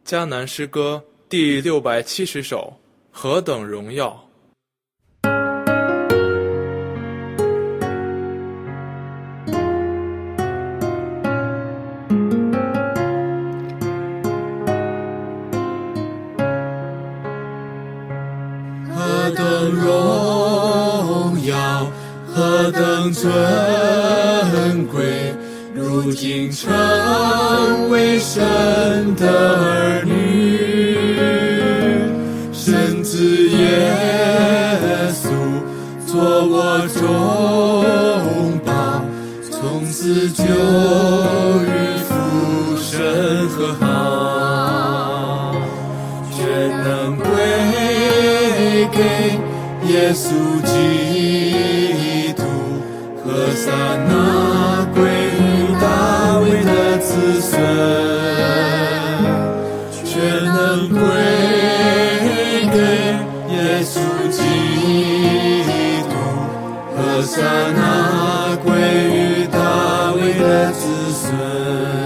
迦南诗歌第670首，何等荣耀！ 何等荣耀，何等尊贵，如今成为神的儿女，神子耶稣做我中保，从此就与父神和好，全能归给耶稣基督，和撒那归于大卫的子孙，全能归给耶稣基督，和撒那归于大卫的子孙。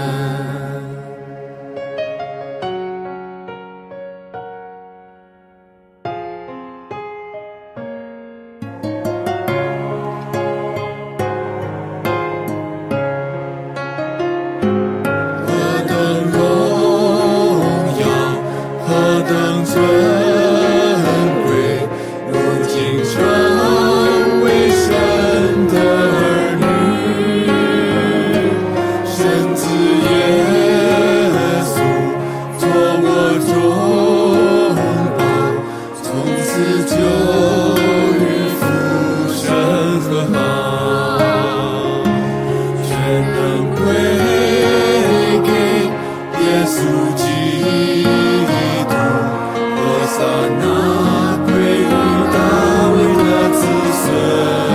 耶稣基督，和撒那归于大卫的子孙。